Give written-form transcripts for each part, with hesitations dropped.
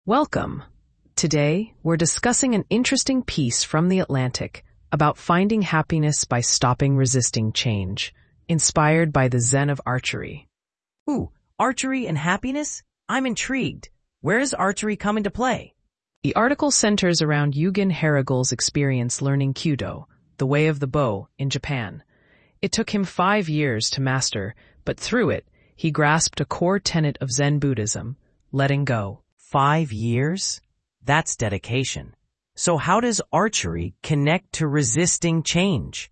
Welcome. Today, we're discussing an interesting piece from The Atlantic about finding happiness by stopping resisting change, inspired by the Zen of archery. Ooh, archery and happiness? I'm intrigued. Where does archery come into play? The article centers around Yugen Haragul's experience learning Kyudo, the way of the bow, in Japan. It took him 5 years to master, but through it, he grasped a core tenet of Zen Buddhism, letting go. 5 years? That's dedication. So how does archery connect to resisting change?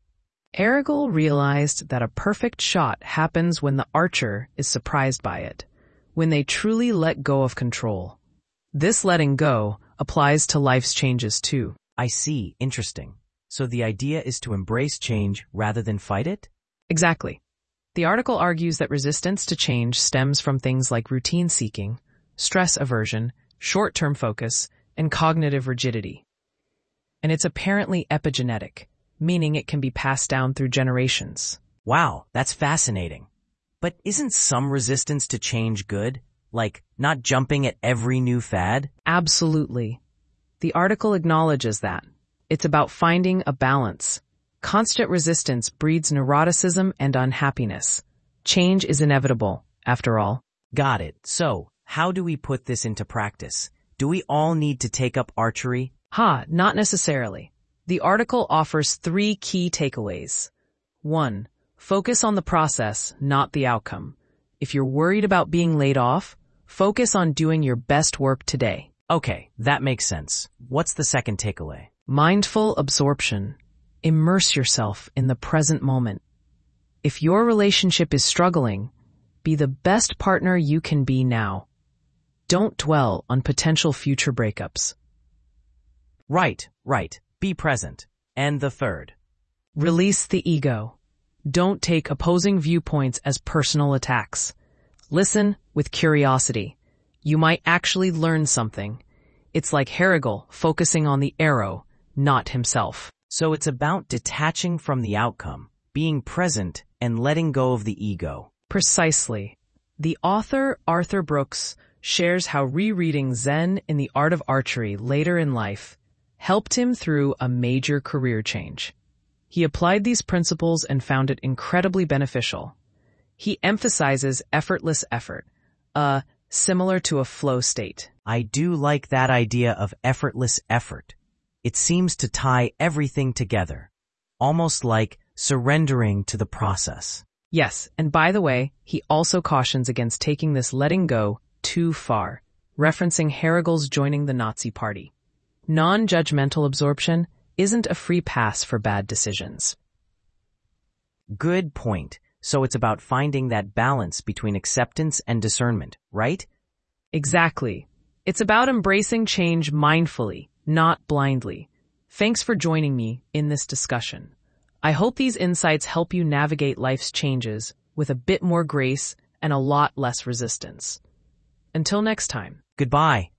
Haragul realized that a perfect shot happens when the archer is surprised by it, when they truly let go of control. This letting go applies to life's changes too. I see. Interesting. So the idea is to embrace change rather than fight it? Exactly. The article argues that resistance to change stems from things like routine seeking, stress aversion, short-term focus, and cognitive rigidity. And it's apparently epigenetic, meaning it can be passed down through generations. Wow, that's fascinating. But isn't some resistance to change good? Like not jumping at every new fad? Absolutely. The article acknowledges that. It's about finding a balance. Constant resistance breeds neuroticism and unhappiness. Change is inevitable, after all. Got it. So, how do we put this into practice? Do we all need to take up archery? Not necessarily. The article offers 3 key takeaways. 1. Focus on the process, not the outcome. If you're worried about being laid off, focus on doing your best work today. Okay, that makes sense. What's the second takeaway? Mindful absorption. Immerse yourself in the present moment. If your relationship is struggling, be the best partner you can be now. Don't dwell on potential future breakups. Right. Be present. And the third? Release the ego. Don't take opposing viewpoints as personal attacks. Listen with curiosity. You might actually learn something. It's like Haragul focusing on the arrow, not himself. So it's about detaching from the outcome, being present, and letting go of the ego. Precisely. The author, Arthur Brooks, shares how rereading Zen in the Art of Archery later in life helped him through a major career change. He applied these principles and found it incredibly beneficial. He emphasizes effortless effort, similar to a flow state. I do like that idea of effortless effort. It seems to tie everything together, almost like surrendering to the process. Yes, and by the way, he also cautions against taking this letting go too far, referencing Haragul's joining the Nazi Party. Non-judgmental absorption isn't a free pass for bad decisions. Good point. So it's about finding that balance between acceptance and discernment, right? Exactly. It's about embracing change mindfully, not blindly. Thanks for joining me in this discussion. I hope these insights help you navigate life's changes with a bit more grace and a lot less resistance. Until next time. Goodbye.